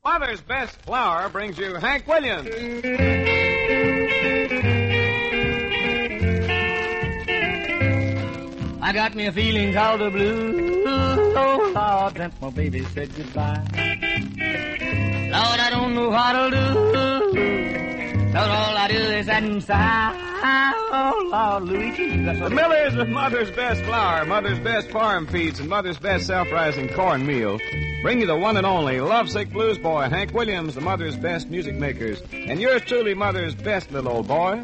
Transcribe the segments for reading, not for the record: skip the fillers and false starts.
Mother's Best Flour brings you Hank Williams. I got me a feeling called the blues. Oh, Lord, since my baby said goodbye. Lord, I don't know what I'll do. 'Cause all I do is sit and sigh. Oh, Lord, Luigi. The Millers of Mother's Best Flour, Mother's Best Farm Feeds, and Mother's Best Self-Rising Cornmeal bring you the one and only lovesick blues boy, Hank Williams, the Mother's Best Music Makers, and yours truly, Mother's Best little old boy.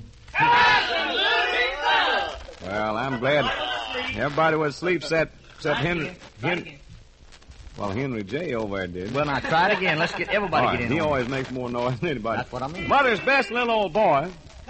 Well, I'm glad everybody was asleep except Henry. Henry J. over there did. Well, now, try it again. Let's get everybody Right, get in. he on. always makes more noise than anybody. That's what I mean. Mother's Best little old boy.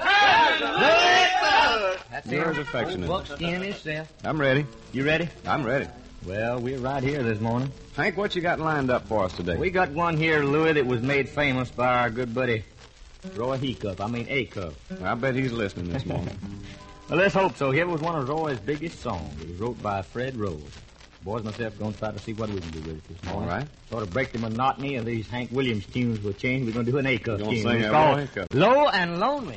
That's Yours it. affectionate. Old Buckskin himself. I'm ready. You ready? I'm ready. Well, we're right here this morning. Hank, what you got lined up for us today? We got one here, Louis, that was made famous by our good buddy Roy A-Cup. I bet he's listening this morning. Well, let's hope so. Here was one of Roy's biggest songs. It was wrote by Fred Rose. Boys and myself going to try to see what we can do with it this morning. All right. Sort of break the monotony of these Hank Williams tunes will change. We're going to do an A-Cup You tune. gonna sing It's that called Roy A-Cup? Low and Lonely.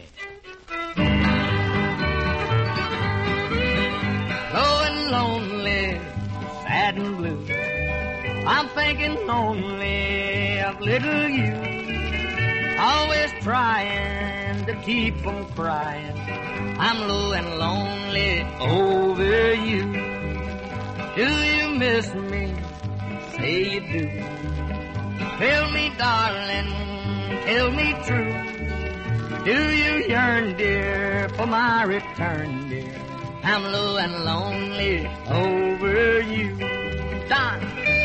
Low and lonely, sad and blue. I'm thinking only of little you. Always trying to keep from crying. I'm low and lonely over you. Do you miss me? Say you do. Tell me, darling, tell me true. Do you yearn, dear, for my return, dear? I'm low and lonely over you. Don.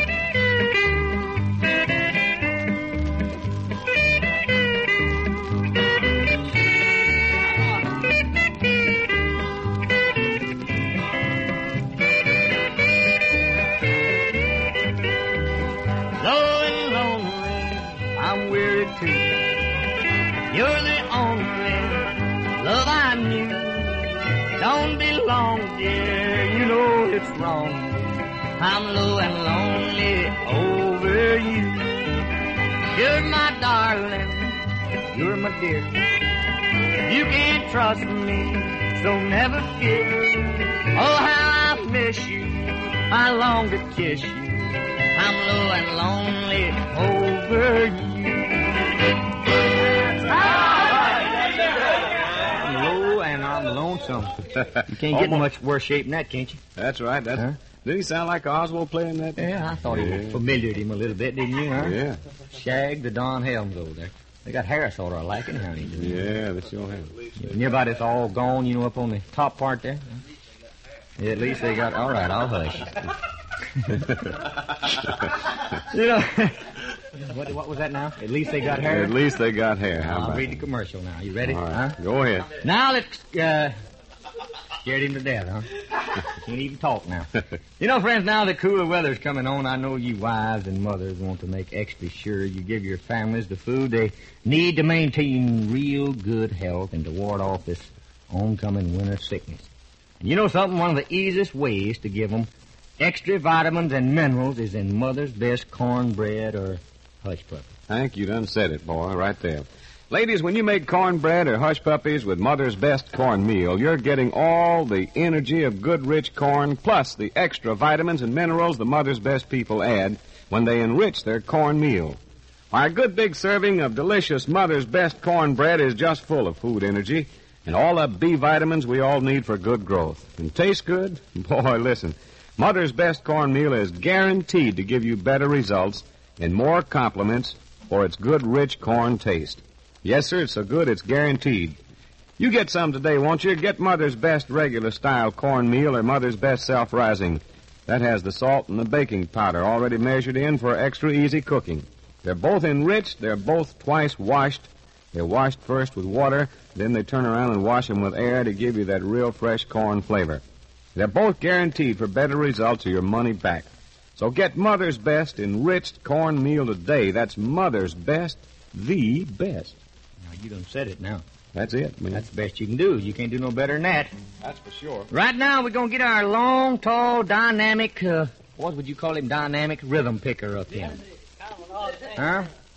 Weary too. You're the only love I knew. Don't be long, dear, you know it's wrong. I'm low and lonely over you. You're my darling, you're my dear. You can't trust me, so never fear. Oh, how I miss you, I long to kiss you. I'm low and lonely over you. I'm low and I'm lonesome. You can't get much worse shape than that, can't you? That's right. Didn't he sound like Oswald playing that? Yeah, I thought he was familiar to him a little bit, didn't you, huh? Yeah. Shag the Don Helms over there. They got hair sort of like it, honey. Yeah, they sure have. And everybody's all gone, you know, up on the top part there. Yeah, at least they got... All right, I'll hush. You know... What was that now? At least they got hair? At least they got hair. How I'll about read it? the commercial now. You ready? All right. Huh? Go ahead. Now let's... Scared him to death, huh? Can't even talk now. You know, friends, now the cooler weather's coming on, I know you wives and mothers want to make extra sure you give your families the food they need to maintain real good health and to ward off this oncoming winter sickness. And you know something? One of the easiest ways to give them extra vitamins and minerals is in Mother's Best cornbread or hush puppy. Hank, you done said it, boy, right there. Ladies, when you make cornbread or hush puppies with Mother's Best cornmeal, you're getting all the energy of good, rich corn, plus the extra vitamins and minerals the Mother's Best people add when they enrich their cornmeal. Why, a good big serving of delicious Mother's Best cornbread is just full of food energy and all the B vitamins we all need for good growth. And tastes good? Boy, listen, Mother's Best cornmeal is guaranteed to give you better results and more compliments for its good, rich corn taste. Yes, sir, it's so good it's guaranteed. You get some today, won't you? Get Mother's Best regular-style cornmeal or Mother's Best self-rising. That has the salt and the baking powder already measured in for extra easy cooking. They're both enriched. They're both twice washed. They're washed first with water, then they turn around and wash them with air to give you that real fresh corn flavor. They're both guaranteed for better results or your money back. So get Mother's Best enriched cornmeal today. That's Mother's Best, the best. Now, you done said it now. That's it, man. That's the best you can do. You can't do no better than that. That's for sure. Right now, we're going to get our long, tall, dynamic, what would you call him, dynamic rhythm picker up in. Huh?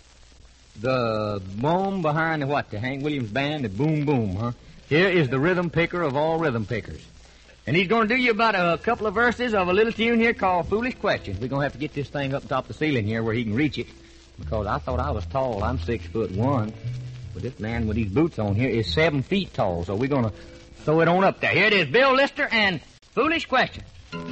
The boom behind the what? The Hank Williams Band, the boom boom, huh? Here is the rhythm picker of all rhythm pickers. And he's going to do you about a couple of verses of a little tune here called Foolish Questions. We're going to have to get this thing up top the ceiling here where he can reach it. Because I thought I was tall. I'm 6'1". But this man with these boots on here is 7 feet tall. So we're going to throw it on up there. Here it is, Bill Lister and Foolish Questions.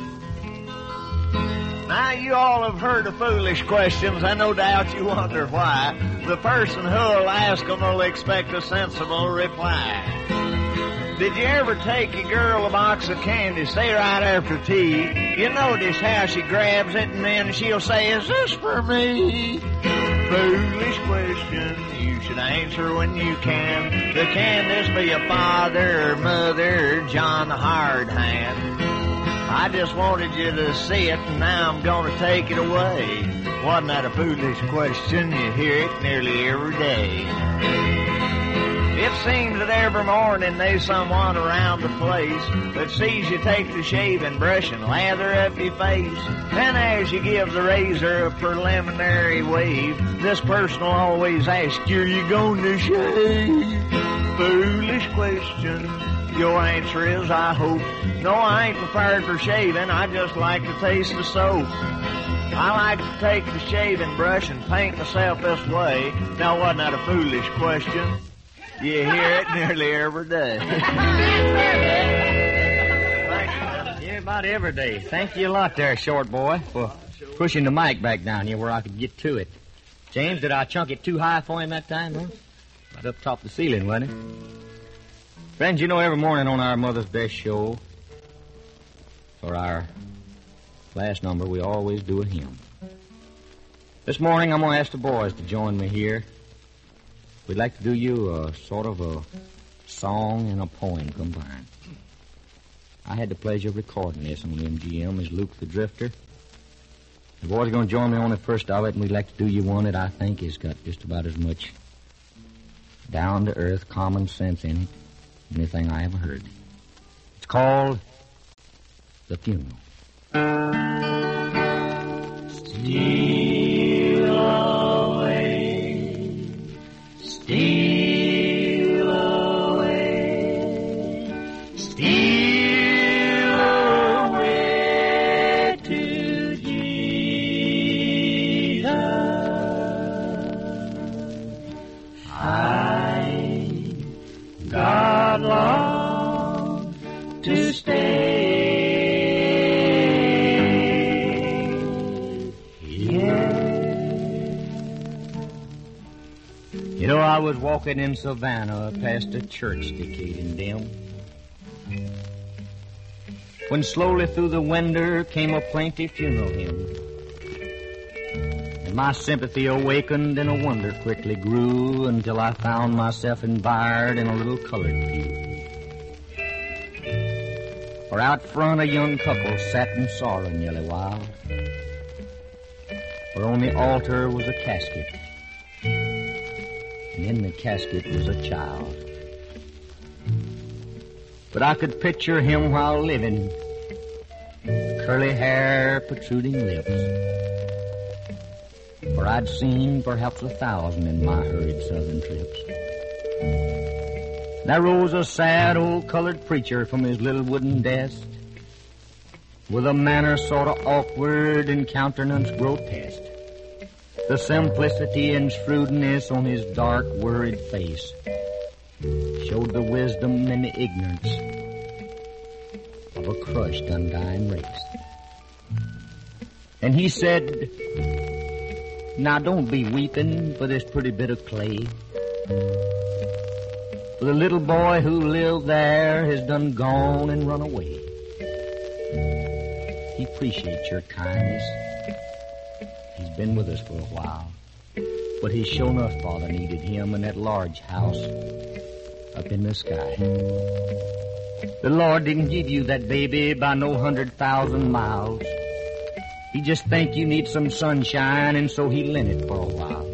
Now, you all have heard of foolish questions, and no doubt you wonder why. The person who'll ask them will expect a sensible reply. Did you ever take your girl a box of candy, say right after tea? You notice how she grabs it, and then she'll say, "Is this for me?" Foolish question you should answer when you can. Can this be your father or mother or John the Hard Hand? I just wanted you to see it, and now I'm going to take it away. Wasn't that a foolish question? You hear it nearly every day. It seems that every morning there's someone around the place that sees you take the shaving brush and lather up your face. And as you give the razor a preliminary wave, this person will always ask you, "Are you going to shave?" Foolish question. Your answer is, I hope. No, I ain't prepared for shaving. I just like to taste the soap. I like to take the shaving brush and paint myself this way. Now, wasn't that a foolish question? You hear it nearly every day. Yeah, about every day. Thank you a lot there, short boy, for pushing the mic back down here where I could get to it. James, did I chunk it too high for him that time, huh? Right up top of the ceiling, wasn't it? Friends, you know, every morning on our Mother's Best show, for our last number, we always do a hymn. This morning, I'm going to ask the boys to join me here. We'd like to do you a sort of a song and a poem combined. I had the pleasure of recording this on MGM as Luke the Drifter. The boys are going to join me on the first of it, and we'd like to do you one that I think has got just about as much down-to-earth common sense in it as anything I ever heard. It's called The Funeral. Steal away, steal away, steal away to Jesus. I God long to stay. You know, I was walking in Savannah past a church decayed and dim, when slowly through the window came a plaintive funeral hymn. And my sympathy awakened and a wonder quickly grew until I found myself environed in a little colored pew. For out front a young couple sat in sorrow nearly while, for on the altar was a casket, and in the casket was a child. But I could picture him while living, curly hair, protruding lips, for I'd seen perhaps 1,000 in my hurried southern trips. There rose a sad old colored preacher from his little wooden desk, with a manner sort of awkward and countenance grotesque. The simplicity and shrewdness on his dark, worried face showed the wisdom and the ignorance of a crushed, undying race. And he said, "Now don't be weeping for this pretty bit of clay. For the little boy who lived there has done gone and run away. He appreciates your kindness. He's been with us for a while, but he's shown us Father needed him in that large house up in the sky. The Lord didn't give you that baby by no 100,000 miles. He just think you need some sunshine, and so he lent it for a while.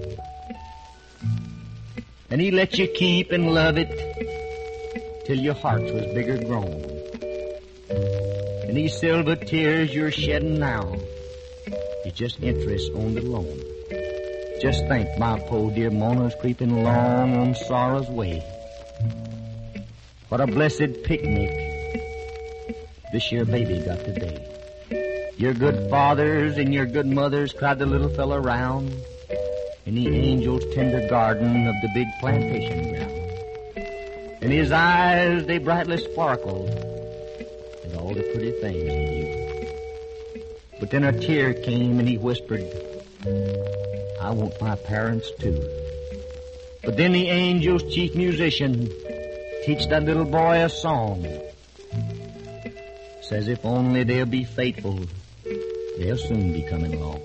And he let you keep and love it till your hearts was bigger grown. And these silver tears you're shedding now is just interest on the loan. Just think, my poor dear Mona's creeping along on sorrow's way. What a blessed picnic this year baby got today. Your good fathers and your good mothers crowd the little fella round in the angel's tender garden of the big plantation ground. In his eyes they brightly sparkled at all the pretty things he knew. But then a tear came and he whispered, I want my parents too. But then the angel's chief musician teach that little boy a song. Says if only they'll be faithful, they'll soon be coming along.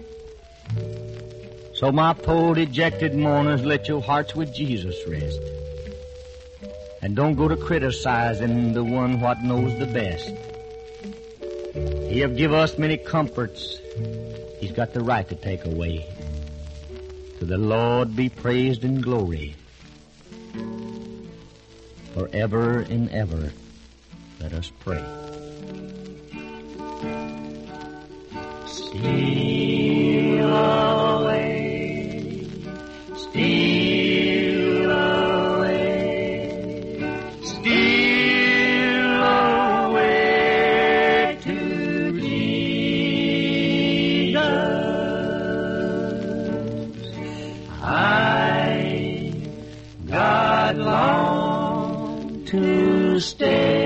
So my poor dejected mourners, let your hearts with Jesus rest. And don't go to criticizing the one what knows the best. He have give us many comforts he's got the right to take away. To the Lord be praised in glory forever and ever. Let us pray. Steal away, steal away, steal away to Jesus. I, God, long to stay.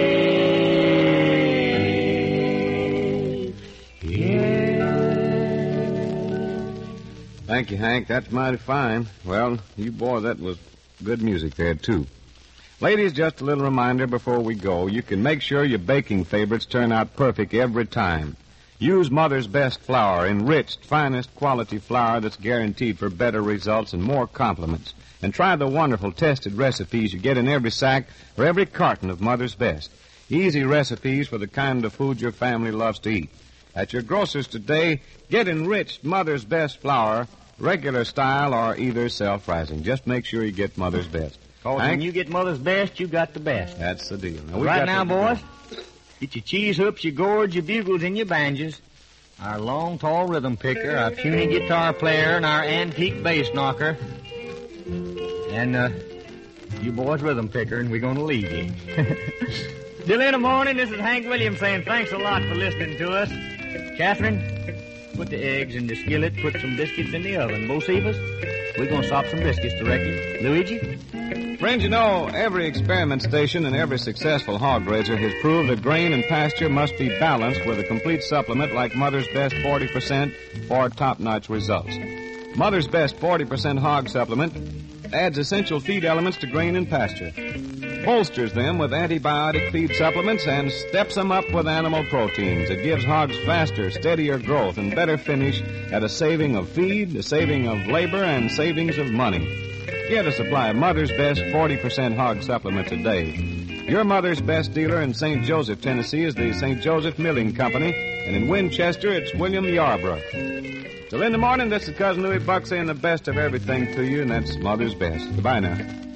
Thank you, Hank. That's mighty fine. Well, you boy, that was good music there, too. Ladies, just a little reminder before we go. You can make sure your baking favorites turn out perfect every time. Use Mother's Best flour, enriched, finest quality flour that's guaranteed for better results and more compliments. And try the wonderful tested recipes you get in every sack or every carton of Mother's Best. Easy recipes for the kind of food your family loves to eat. At your grocer's today, get enriched Mother's Best flour, regular style or either self-rising. Just make sure you get Mother's Best. Cause when you get Mother's Best, you got the best. That's the deal. Right now, boys, get your cheese hoops, your gourds, your bugles, and your banjos. Our long, tall rhythm picker, our puny guitar player, and our antique bass knocker. And, you boys rhythm picker, and we're going to leave you. Till in the morning, this is Hank Williams saying thanks a lot for listening to us. Catherine, put the eggs in the skillet, put some biscuits in the oven. Bocephus, we're going to sop some biscuits directly. Luigi? Friends, you know, every experiment station and every successful hog raiser has proved that grain and pasture must be balanced with a complete supplement like Mother's Best 40% for top-notch results. Mother's Best 40% hog supplement adds essential feed elements to grain and pasture, bolsters them with antibiotic feed supplements, and steps them up with animal proteins. It gives hogs faster, steadier growth and better finish at a saving of feed, a saving of labor, and savings of money. Get a supply of Mother's Best 40% hog supplement today. Your Mother's Best dealer in St. Joseph, Tennessee is the St. Joseph Milling Company, and in Winchester it's William Yarborough. Till in the morning, this is Cousin Louie Buck saying the best of everything to you, and that's Mother's Best. Goodbye now.